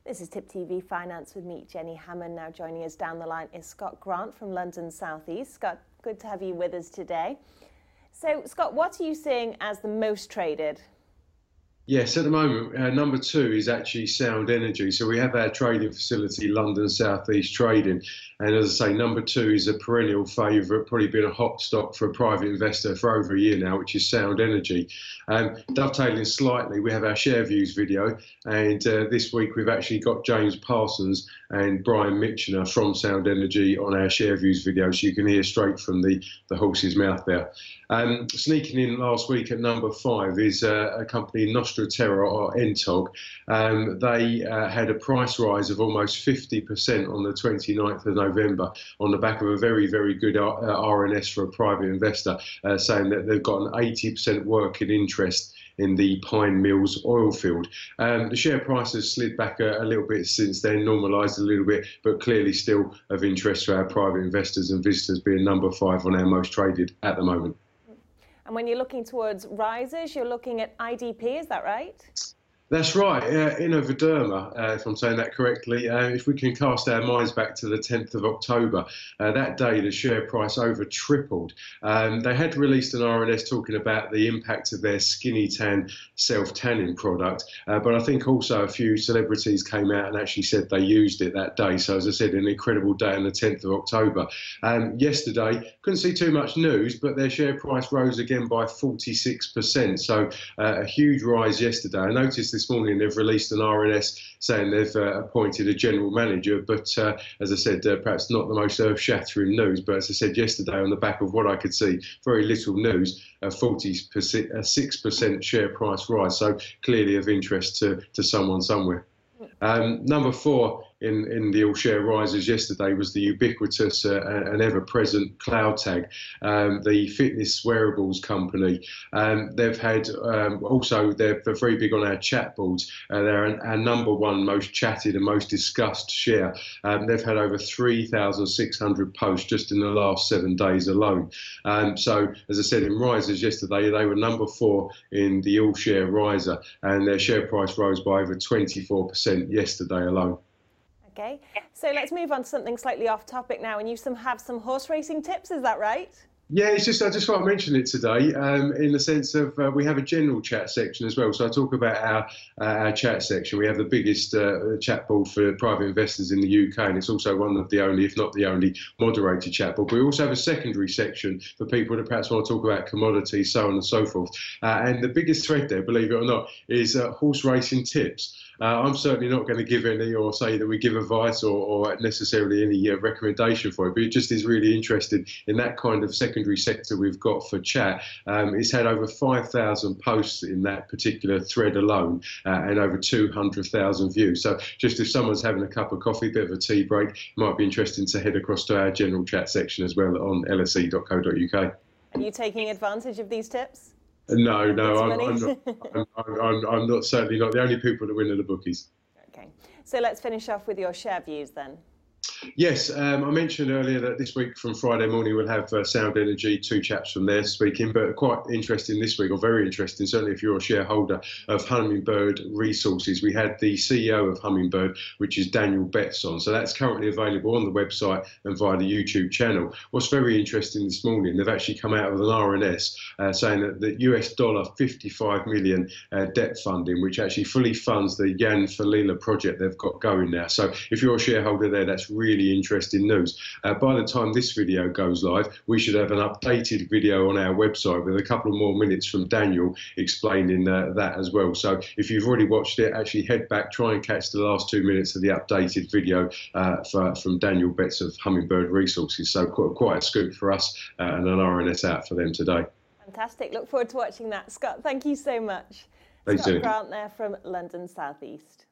This is Tip TV Finance with me, Jenny Hammond. Now joining us down the line is Scott Grant from London South East. Scott, good to have you with us today. So, Scott, what are you seeing as the most traded? Yes, at the moment, number two is actually Sound Energy. So we have our trading facility, London South East Trading. And as I say, number two is a perennial favourite, probably been a hot stock for a private investor for over a year now, which is Sound Energy. Dovetailing slightly, we have our share views video. And this week we've actually got James Parsons and Brian Mitchener from Sound Energy on our share views video. So you can hear straight from the horse's mouth there. Sneaking in last week at number five is a company, Nostraterra or NTOG. They had a price rise of almost 50% on the 29th of November on the back of a very, very good RNS for a private investor, saying that they've got an 80% working interest in the Pine Mills oil field. The share price has slid back a little bit since then, normalised a little bit, but clearly still of interest to our private investors and visitors, being number five on our most traded at the moment. And when you're looking towards rises, you're looking at IDP, is that right? That's right, Innovaderma, if I'm saying that correctly. If we can cast our minds back to the 10th of October, that day the share price over tripled. They had released an RNS talking about the impact of their Skinny Tan self-tanning product, but I think also a few celebrities came out and actually said they used it that day. So as I said, an incredible day on the 10th of October. Yesterday, couldn't see too much news, but their share price rose again by 46%. So a huge rise yesterday. I noticed this morning they've released an RNS saying they've appointed a general manager, but as I said, perhaps not the most earth-shattering news. But as I said yesterday, on the back of what I could see, very little news, a 6% share price rise. So clearly of interest to someone somewhere. Number four in the all-share rises yesterday was the ubiquitous and ever-present CloudTag, the fitness wearables company. They've had also, they're very big on our chat boards. They're our number one most chatted and most discussed share. They've had over 3,600 posts just in the last 7 days alone. So, as I said, in rises yesterday, they were number four in the all-share riser, and their share price rose by over 24% yesterday alone. Okay, so let's move on to something slightly off topic now, and you have some horse racing tips, is that right? Yeah, it's just I just want to mention it today in the sense of we have a general chat section as well. So I talk about our chat section. We have the biggest chat board for private investors in the UK, and it's also one of the only, if not the only, moderated chat board. But we also have a secondary section for people that perhaps want to talk about commodities, so on and so forth. And the biggest thread there, believe it or not, is horse racing tips. I'm certainly not going to give any or say that we give advice or necessarily any recommendation for it, but it just is really interested in that kind of secondary sector we've got for chat. It's had over 5,000 posts in that particular thread alone and over 200,000 views. So just if someone's having a cup of coffee, bit of a tea break, it might be interesting to head across to our general chat section as well on lse.co.uk. Are you taking advantage of these tips? No, I'm not, certainly not. The only people that win are the bookies. Okay, so let's finish off with your share views then. Yes, I mentioned earlier that this week from Friday morning we'll have Sound Energy, two chaps from there speaking, but quite interesting this week, or very interesting, certainly if you're a shareholder of Hummingbird Resources. We had the CEO of Hummingbird, which is Daniel Betts on, so that's currently available on the website and via the YouTube channel. What's very interesting this morning, they've actually come out with an RNS saying that the US dollar 55 million debt funding, which actually fully funds the Jan Falila project they've got going now. So if you're a shareholder there, that's really interesting news. By the time this video goes live, we should have an updated video on our website with a couple of more minutes from Daniel explaining that as well. So if you've already watched it, actually head back, try and catch the last 2 minutes of the updated video from Daniel Betts of Hummingbird Resources. So quite a scoop for us and an RNS out for them today. Fantastic. Look forward to watching that. Scott, thank you so much. Thanks, Scott Grant there from London South East.